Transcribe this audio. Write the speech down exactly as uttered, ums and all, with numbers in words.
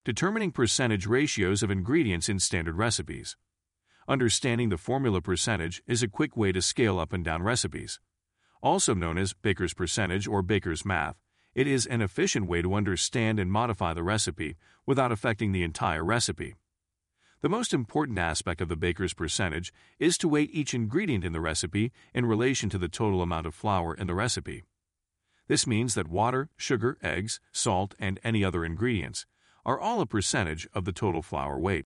Determining percentage ratios of ingredients in standard recipes. Understanding the formula percentage is a quick way to scale up and down recipes. Also known as baker's percentage or baker's math, it is an efficient way to understand and modify the recipe without affecting the entire recipe. The most important aspect of the baker's percentage is to weight each ingredient in the recipe in relation to the total amount of flour in the recipe. This means that water, sugar, eggs, salt, and any other ingredients are all a percentage of the total flour weight.